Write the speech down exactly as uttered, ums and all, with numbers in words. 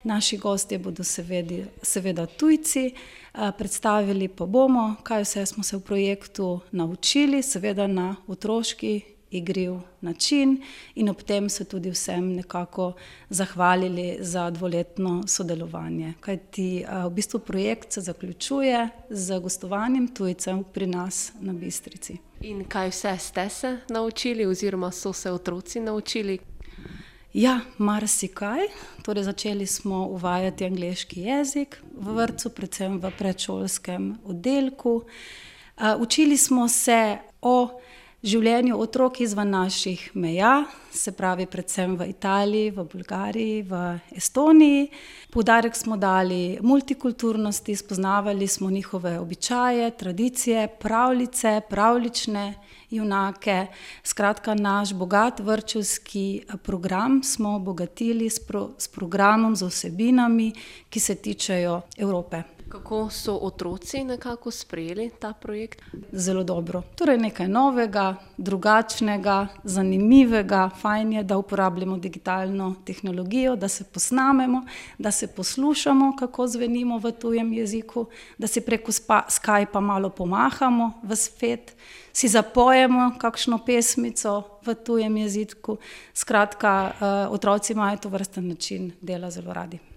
Naši gostje bodo seveda, seveda tujci, predstavili pa bomo, kaj vse smo se v projektu naučili, seveda na otroški, igriv način, in ob tem se tudi vsem nekako zahvalili za dvoletno sodelovanje. Kajti v bistvu projekt se zaključuje z gostovanjem tujcev pri nas na Bistrici. In kaj vse ste se naučili oziroma so se otroci naučili? Ja, marsikaj. Torej začeli smo uvajati angleški jezik v vrtcu, predvsem v predšolskem oddelku. Učili smo se o življenju otrok izven naših meja, se pravi predvsem v Italiji, v Bolgariji, v Estoniji. Poudarek smo dali multikulturnosti, spoznavali smo njihove običaje, tradicije, pravljice, pravljične junake. Skratka, naš bogat vrtčevski program smo obogatili s, pro, s programom, z vsebinami, ki se tičejo Evrope. Kako so otroci nekako sprejeli ta projekt? Zelo dobro. Torej nekaj novega, drugačnega, zanimivega. Fajn je, da uporabljamo digitalno tehnologijo, da se posnamemo, da se poslušamo, kako zvenimo v tujem jeziku, da si preko Skypa malo pomahamo v svet, si zapojemo kakšno pesmico v tujem jeziku. Skratka, otroci imajo tovrsten način dela zelo radi.